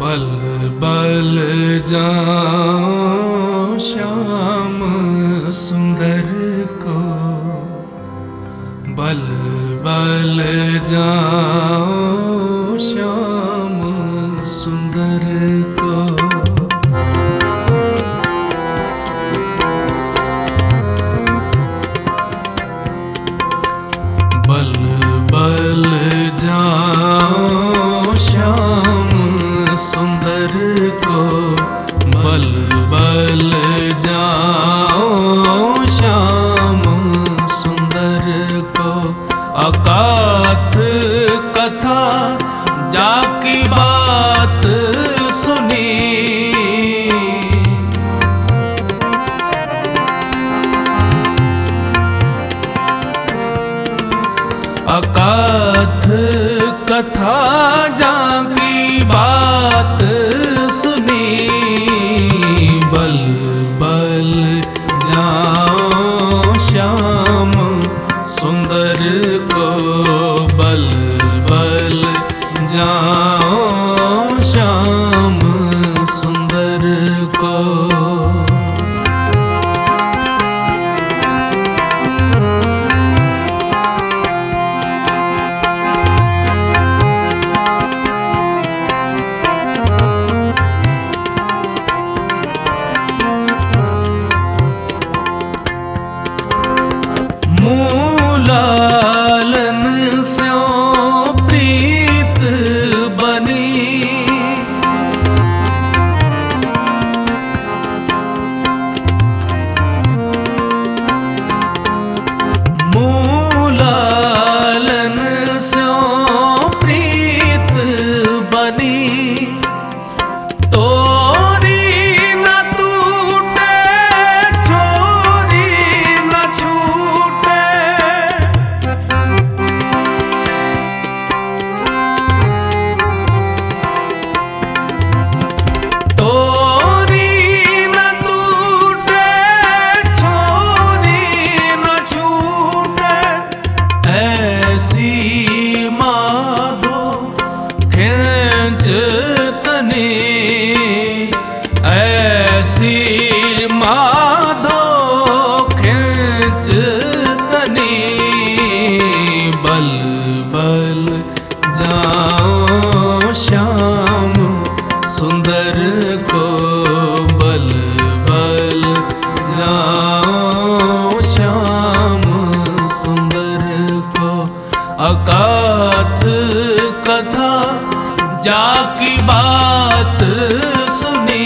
बल बल जाऊं श्याम सुंदर को, बल बल जाऊं श्याम सुंदर को। बल बल जाऊं श्याम सुंदर को, बल बल जाऊं श्याम सुंदर को। अकाथ कथा जाकी बात सुनी, अकाथ कथा जाकी बात सुनी। बल बल जाऊं श्याम सुंदर को, बल बल जाऊं श्याम सुंदर को। मूलालन स्यों प्रीत बनी, मूलालन स्यों प्रीत बनी। ऐसी माधो खिंच तनी। बल बल जाऊं श्याम सुंदर को, बल बल जाऊं श्याम सुंदर को। अकाथ कथा जाकी बात सुनी,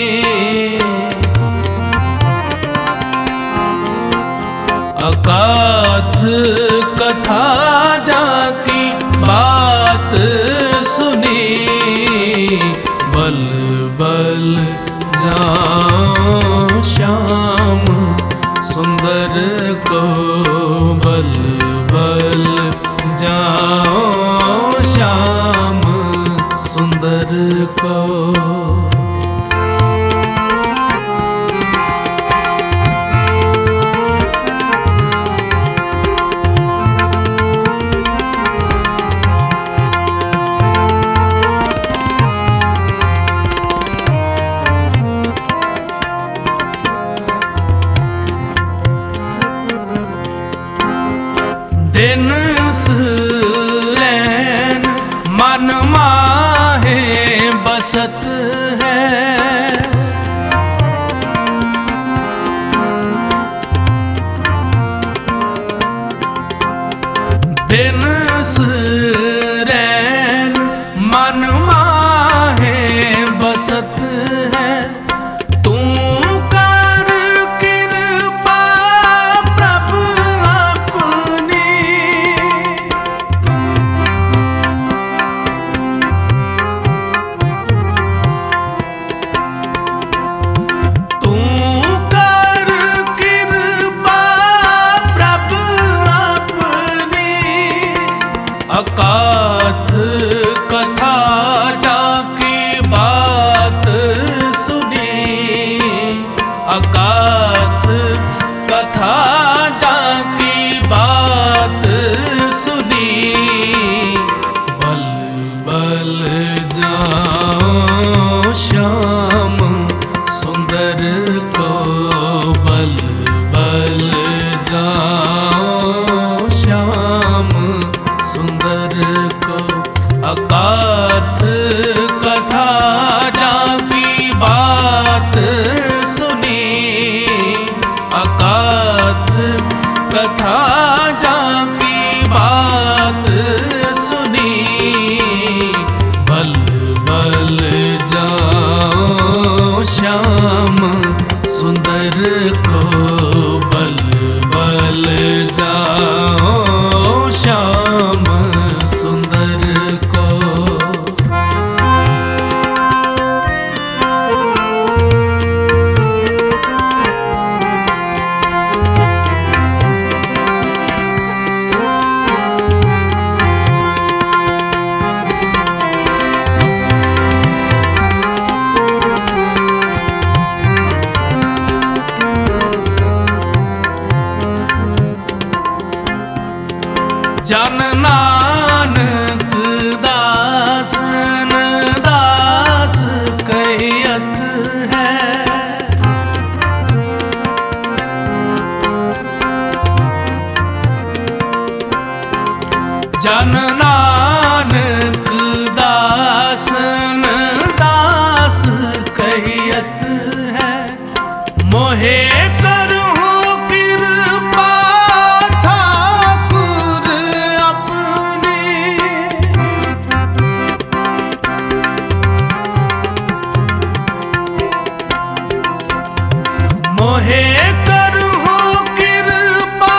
अकाथ कथा जाकी बात सुनी। बल बल जाऊं श्याम सुंदर को, बल बल जाऊं श्याम सुंदर को। दिन सुरैन मन माहे बसत है, दिन सुरैन मन माहे बसत है। अकाथ कथा जाकी बात सुनी, अकाथ कथा जाकी बात सुनी। बल बल जाऊं अकाथ कथा जाकी बात सुनी, अकाथ कथा जाकी बात सुनी। बल बल जाओ श्याम सुंदर को, बल बल जाओ श्याम सुंदर को। जन नानक दासन दास कहत है, जन नानक दासन दास कहत है। मोहे मोहे करहु कृपा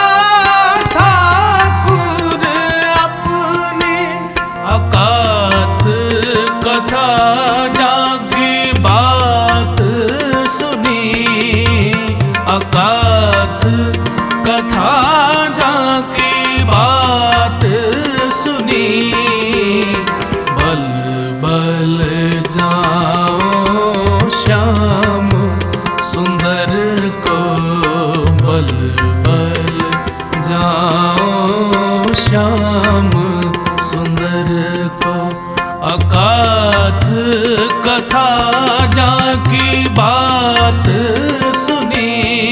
ठाकुर अपने। अकाथ कथा जाकी बात सुनी, अकाथ कथा जाकी बात सुनी। बल बल जाओ श्याम सुंदर को, बल बल जाओ श्याम सुंदर को। अकाथ कथा जाकी बात सुनी,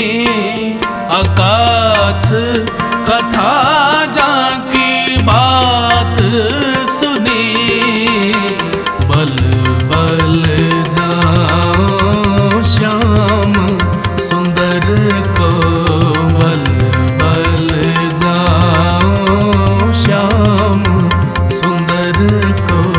अकाथ कथा जाकी बात सुनी। बल बल जाओ श्याम सुंदर को, बल बल जाओ श्याम सुंदर को।